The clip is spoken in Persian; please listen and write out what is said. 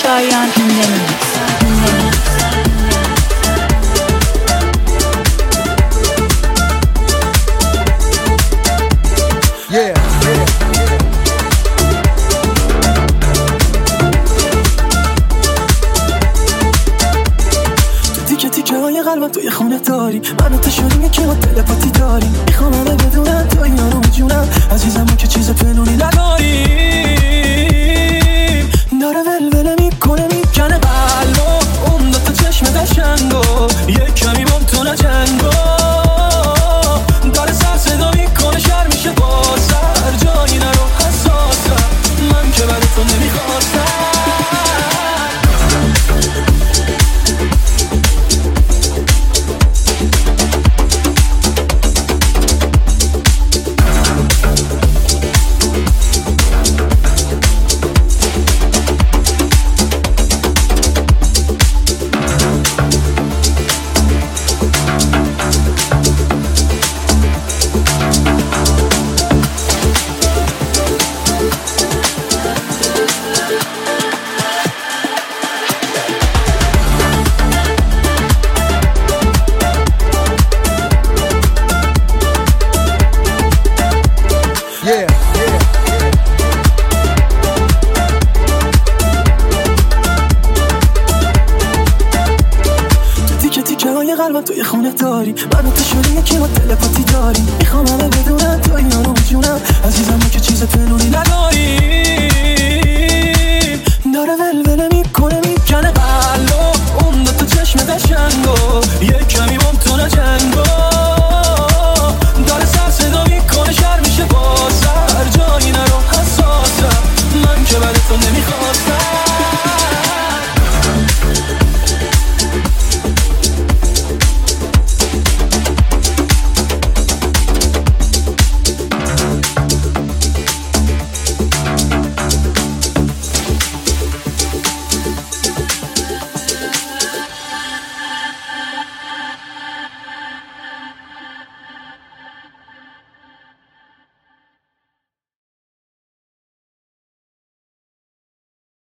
شایان قلبم توی خونه داری منو تو شدیم که ما تلپاتی داریم میخوام همه بدونم تو اینا رو میجونم عزیزم که چیز پنونی نداریم داره ولوله میکنه میکنه قلبو اون دوتا چشم قشنگو یک کمی بام تو نجنگو داره سر صدا میکنه شر میشه با سر جایی نرو حساسم من که برای تو نمیخواستم قلبم توی خونه داری منو تو شدیم که ما تلپاتی داریم میخوام همه بدونم تو اینا رو میجونم عزیزم که چیز پنونی نداریم داره ولوله میکنه میکنه